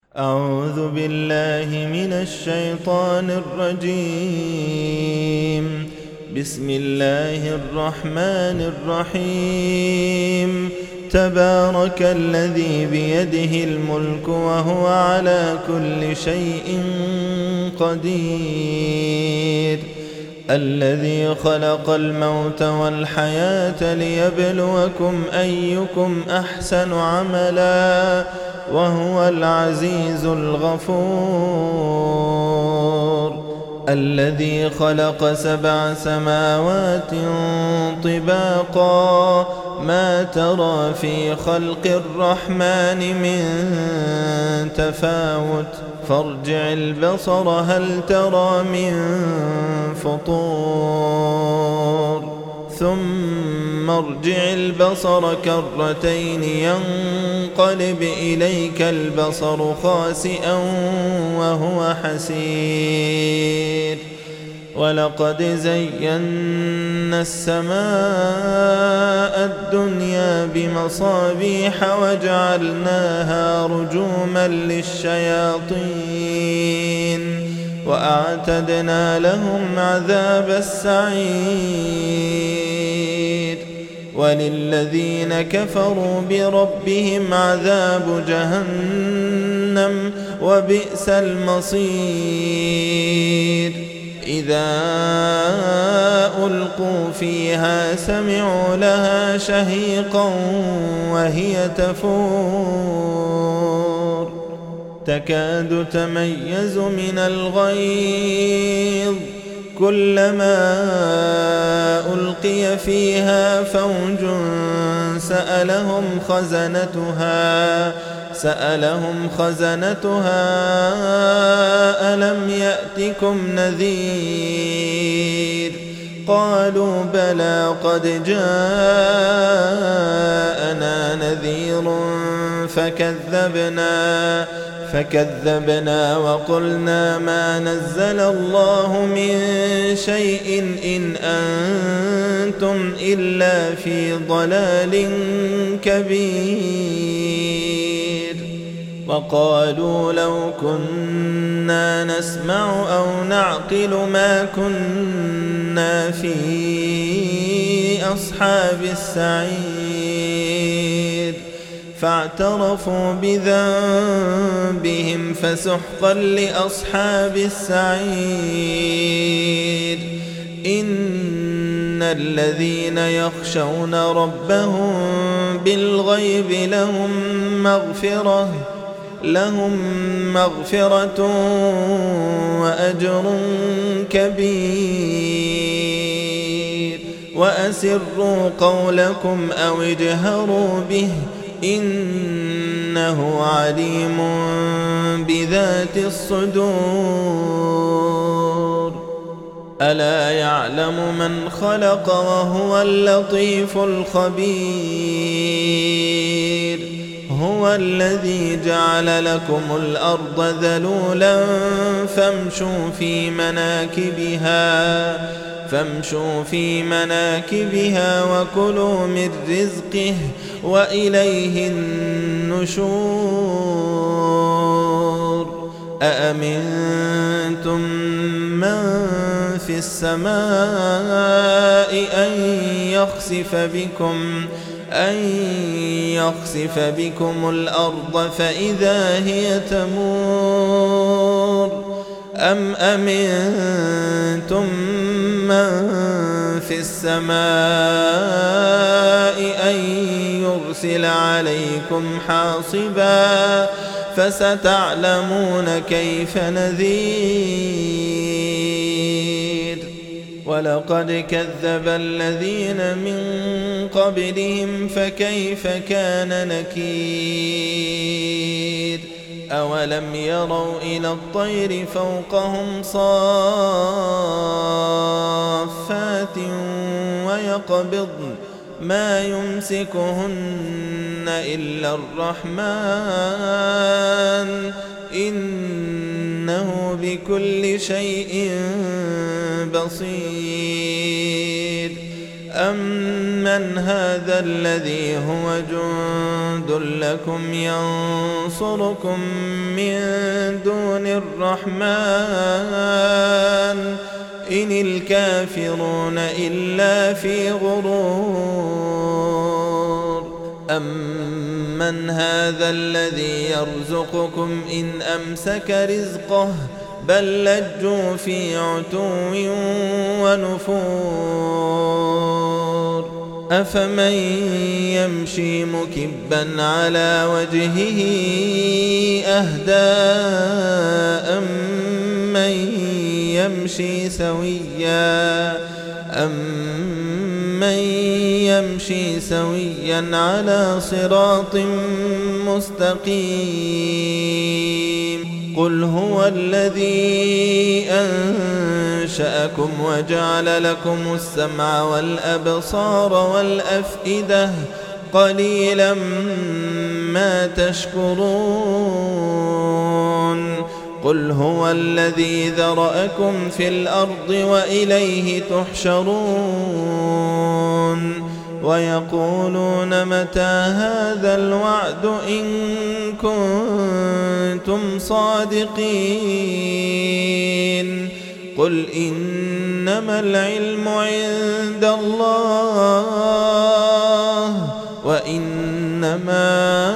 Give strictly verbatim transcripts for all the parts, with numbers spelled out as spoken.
أعوذ بالله من الشيطان الرجيم. بسم الله الرحمن الرحيم. تبارك الذي بيده الملك وهو على كل شيء قدير، الذي خلق الموت والحياة ليبلوكم أيكم أحسن عملا وهو العزيز الغفور، الذي خلق سبع سماوات طباقا ما ترى في خلق الرحمن من تفاوت فارجع البصر هل ترى من فطور ثم ارجع البصر كرتين ينقلب إليك البصر خاسئا وهو حسير، ولقد زينا السماء الدنيا بمصابيح وجعلناها رجوما للشياطين وأعتدنا لهم عذاب السعير، وللذين كفروا بربهم عذاب جهنم وبئس المصير. إذا ألقوا فيها سمعوا لها شهيقا وهي تفور تكاد تميز من الغيظ كلما ألقي فيها فوج سألهم خزنتها سألهم خزنتها ألم يأتكم نذير قالوا بلى قد جاءنا نذير فكذبنا فكذبنا وقلنا ما نزل الله من شيء إن أنتم إلا في ضلال كبير. وقالوا لو كنا نسمع أو نعقل ما كنا في أصحاب السعير، فاعترفوا بذنبهم فسحقا لأصحاب السعير. إن الذين يخشون ربهم بالغيب لهم مغفرة لهم مغفرة وأجر كبير. وأسروا قولكم أو اجهروا به إنه عليم بذات الصدور. ألا يعلم من خلق وهو اللطيف الخبير. هو الذي جعل لكم الأرض ذلولا فامشوا في مناكبها فامشوا في مناكبها وكلوا من رزقه وإليه النشور. أأمنتم من في السماء أن يخسف بكم أن يخسف بكم الأرض فإذا هي تمور أم أمنتم من في السماء أن يرسل عليكم حاصبا فستعلمون كيف نذير. ولقد كذب الذين من قبلهم فكيف كان نكير. أولم يروا إلى الطير فوقهم صافات ويقبضن ما يمسكهن إلا الرحمن إنه بكل شيء بصير. أمن أمن هذا الذي هو جند لكم ينصركم من دون الرحمن إن الكافرون إلا في غرور أمن هذا الذي يرزقكم إن أمسك رزقه بل لجوا في عتو ونفور أفمن يمشي مكبا على وجهه أهدى أمن يمشي سويا أمن يمشي سويا على صراط مستقيم قل هو الذي أنشأكم وجعل لكم السمع والأبصار والأفئدة قليلا ما تشكرون قل هو الذي ذرأكم في الأرض وإليه تحشرون ويقولون متى هذا الوعد إن كنتم صادقين قل إنما العلم عند الله وإنما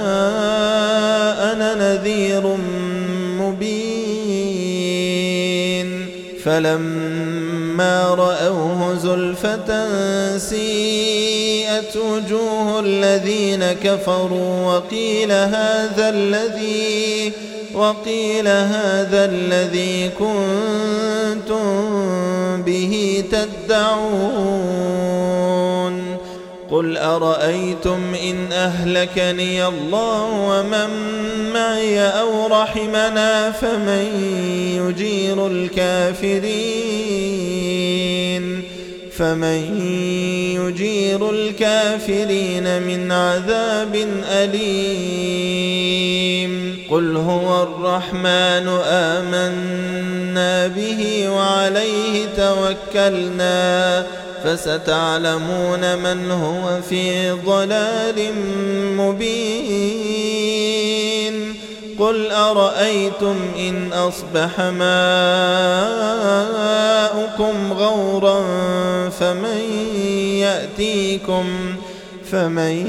أنا نذير مبين فلما رأوه زلفة سيئت وجوه الذين كفروا وقيل هذا الذي وقيل هذا الذي كنتم به تدعون قل أرأيتم إن أهلكني الله ومن معي أو رحمنا فمن يجير الكافرين فمن يجير الكافرين من عذاب أليم قل هو الرحمن آمنا به وعليه توكلنا فستعلمون من هو في ضلال مبين قل أرأيتم إن أصبح ماؤكم غورا فمن يأتيكم فمن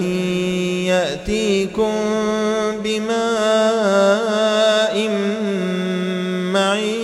يأتيكم بماء معين